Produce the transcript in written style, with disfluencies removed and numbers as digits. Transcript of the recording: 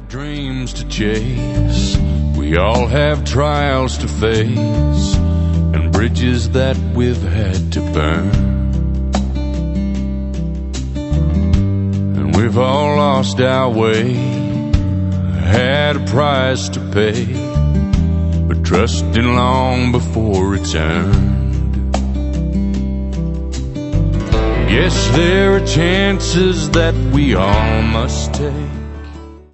have dreams to chase, we all have trials to face, and bridges that we've had to burn. And we've all lost our way, had a price to pay, but trusting long before it's earned. Yes, there are chances that we all must take,